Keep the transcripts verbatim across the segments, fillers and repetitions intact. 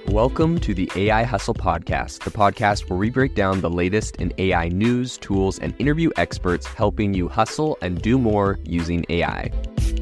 Welcome to the A I Hustle Podcast, the podcast where we break down the latest in A I news, tools, and interview experts helping you hustle and do more using A I.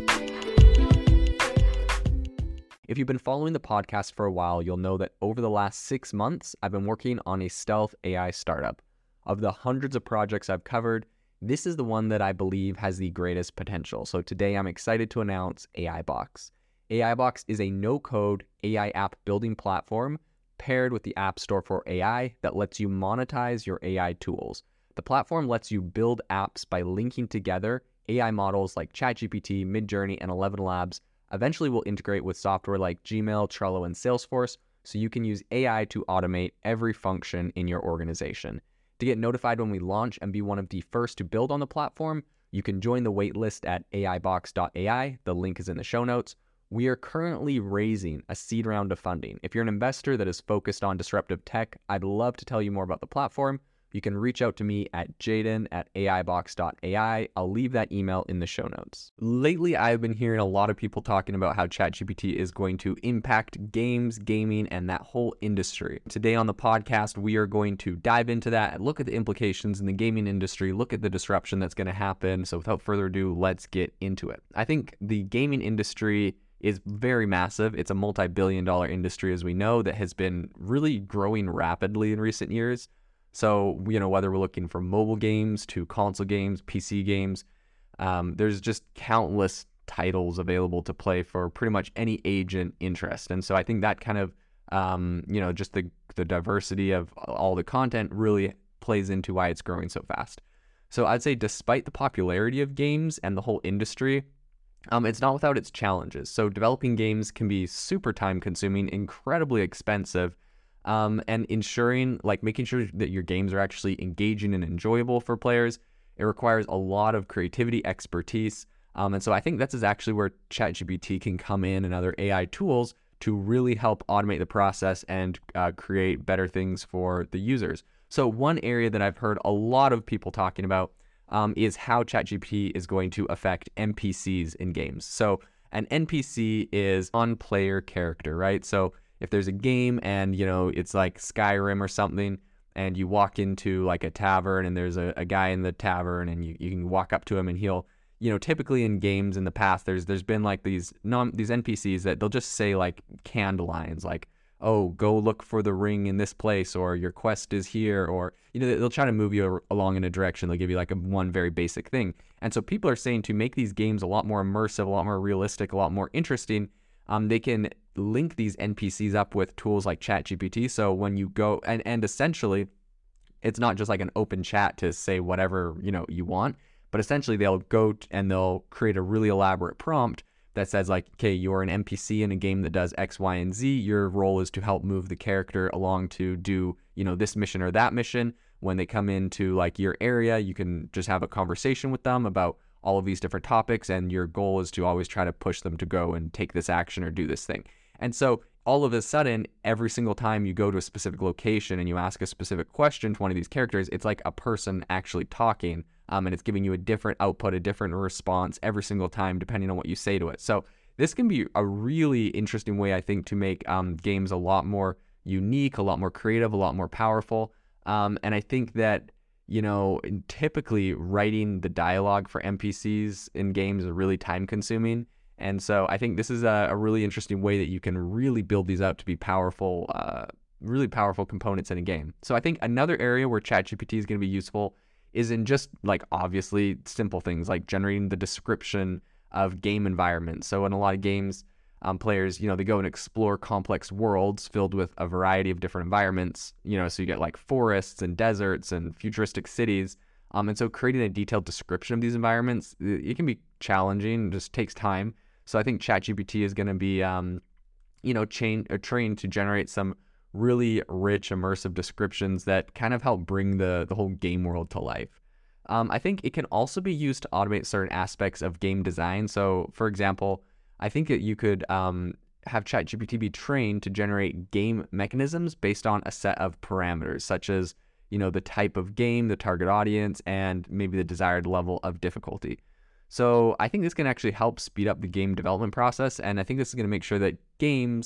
If you've been following the podcast for a while, you'll know that over the last six months, I've been working on a stealth A I startup. Of the hundreds of projects I've covered, this is the one that I believe has the greatest potential. So today I'm excited to announce AIBox. AIBox is a no-code A I app building platform paired with the App Store for A I that lets you monetize your A I tools. The platform lets you build apps by linking together A I models like ChatGPT, Midjourney, and Eleven Labs. Eventually will integrate with software like Gmail, Trello, and Salesforce, so you can use A I to automate every function in your organization. To get notified when we launch and be one of the first to build on the platform, you can join the waitlist at A I box dot A I. The link is in the show notes. We are currently raising a seed round of funding. If you're an investor that is focused on disruptive tech, I'd love to tell you more about the platform. You can reach out to me at jaden at A I box dot A I. I'll leave that email in the show notes. Lately, I've been hearing a lot of people talking about how ChatGPT is going to impact games, gaming, and that whole industry. Today on the podcast, we are going to dive into that, look at the implications in the gaming industry, look at the disruption that's going to happen. So without further ado, let's get into it. I think the gaming industry is very massive. It's a multi-billion dollar industry, as we know, that has been really growing rapidly in recent years. So, you know, whether we're looking for mobile games to console games, P C games, um, there's just countless titles available to play for pretty much any age and interest. And so I think that kind of, um, you know, just the, the diversity of all the content really plays into why it's growing so fast. So I'd say despite the popularity of games and the whole industry, Um, it's not without its challenges. So developing games can be super time consuming, incredibly expensive, um, and ensuring, like making sure that your games are actually engaging and enjoyable for players. It requires a lot of creativity, expertise. Um, and so I think that's actually where ChatGPT can come in and other A I tools to really help automate the process and uh, create better things for the users. So one area that I've heard a lot of people talking about Um, is how ChatGPT is going to affect N P Cs in games. So an N P C is on-player character, right? So if there's a game and, you know, it's like Skyrim or something, and you walk into like a tavern and there's a, a guy in the tavern and you, you can walk up to him and he'll, you know, typically in games in the past, there's there's been like these non these N P Cs that they'll just say like canned lines like, oh, go look for the ring in this place, or your quest is here, or, you know, they'll try to move you along in a direction. They'll give you like a one very basic thing. And so people are saying to make these games a lot more immersive, a lot more realistic, a lot more interesting, um, they can link these N P Cs up with tools like ChatGPT. So when you go, and, and essentially, it's not just like an open chat to say whatever, you know, you want, but essentially they'll go and they'll create a really elaborate prompt that says like, okay, you're an N P C in a game that does X, Y, and Z. Your role is to help move the character along to do, you know, this mission or that mission. When they come into like your area, you can just have a conversation with them about all of these different topics, and your goal is to always try to push them to go and take this action or do this thing. And so all of a sudden, every single time you go to a specific location and you ask a specific question to one of these characters, it's like a person actually talking. Um, and it's giving you a different output, a different response every single time, depending on what you say to it. So this can be a really interesting way, I think, to make um, games a lot more unique, a lot more creative, a lot more powerful. Um, and I think that, you know, typically writing the dialogue for N P Cs in games is really time consuming. And so I think this is a, a really interesting way that you can really build these out to be powerful, uh, really powerful components in a game. So I think another area where ChatGPT is going to be useful is in just like obviously simple things like generating the description of game environments. So in a lot of games, um, players, you know, they go and explore complex worlds filled with a variety of different environments, you know, so you get like forests and deserts and futuristic cities. Um, and so creating a detailed description of these environments, it can be challenging, it just takes time. So I think ChatGPT is going to be, um, you know, chain, uh, trained to generate some really rich, immersive descriptions that kind of help bring the, the whole game world to life. Um, I think it can also be used to automate certain aspects of game design. So, for example, I think that you could um, have ChatGPT be trained to generate game mechanisms based on a set of parameters, such as, you know, the type of game, the target audience, and maybe the desired level of difficulty. So I think this can actually help speed up the game development process, and I think this is going to make sure that games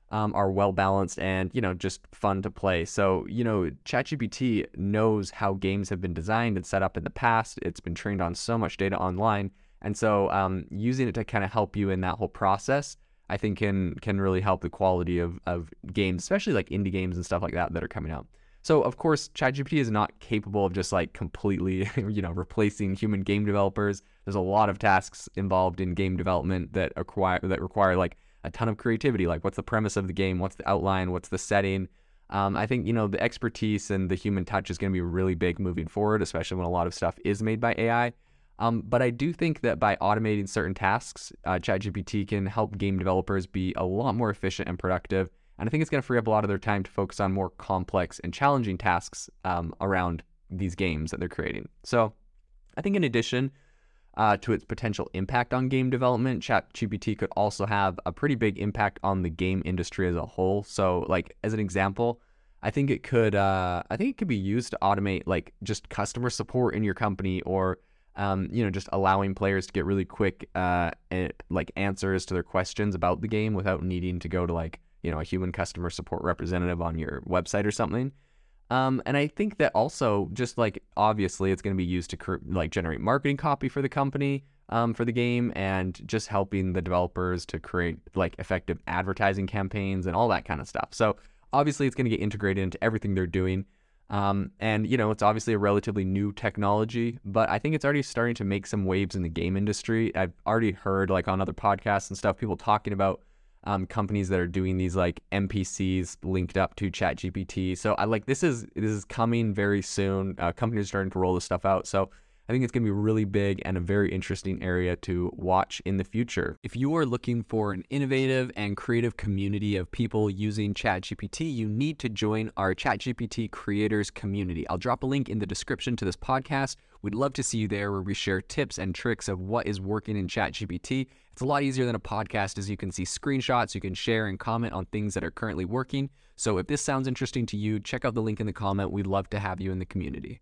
um, are well balanced and, you know, just fun to play. So, you know, ChatGPT knows how games have been designed and set up in the past. It's been trained on so much data online. And so um, using it to kind of help you in that whole process, I think can can really help the quality of, of games, especially like indie games and stuff like that that are coming out. So of course, ChatGPT is not capable of just like completely, you know, replacing human game developers. There's a lot of tasks involved in game development that require that require like a ton of creativity. Like, what's the premise of the game? What's the outline? What's the setting? Um, I think, you know, the expertise and the human touch is going to be really big moving forward, especially when a lot of stuff is made by A I. Um, but I do think that by automating certain tasks, uh, ChatGPT can help game developers be a lot more efficient and productive. And I think it's going to free up a lot of their time to focus on more complex and challenging tasks um, around these games that they're creating. So I think in addition uh, to its potential impact on game development, ChatGPT could also have a pretty big impact on the game industry as a whole. So like, as an example, I think it could, uh, I think it could be used to automate like just customer support in your company, or Um, you know, just allowing players to get really quick, uh, like answers to their questions about the game without needing to go to like, you know, a human customer support representative on your website or something. Um, and I think that also just like, obviously it's going to be used to cr- like generate marketing copy for the company, um, for the game, and just helping the developers to create like effective advertising campaigns and all that kind of stuff. So obviously it's going to get integrated into everything they're doing. Um, and, you know, it's obviously a relatively new technology, but I think it's already starting to make some waves in the game industry. I've already heard like on other podcasts and stuff, people talking about um, companies that are doing these like N P Cs linked up to ChatGPT. So I like, this is, this is coming very soon. Uh, companies are starting to roll this stuff out. So I think it's going to be really big and a very interesting area to watch in the future. If you are looking for an innovative and creative community of people using ChatGPT, you need to join our ChatGPT creators community. I'll drop a link in the description to this podcast. We'd love to see you there, where we share tips and tricks of what is working in ChatGPT. It's a lot easier than a podcast, as you can see screenshots, you can share and comment on things that are currently working. So if this sounds interesting to you, check out the link in the comment. We'd love to have you in the community.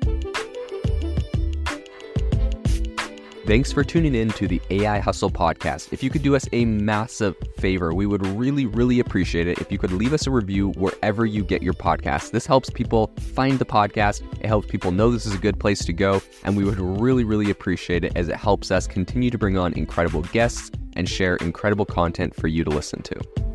Thanks for tuning in to the A I Hustle podcast. If you could do us a massive favor, we would really, really appreciate it if you could leave us a review wherever you get your podcasts. This helps people find the podcast. It helps people know this is a good place to go. And we would really, really appreciate it, as it helps us continue to bring on incredible guests and share incredible content for you to listen to.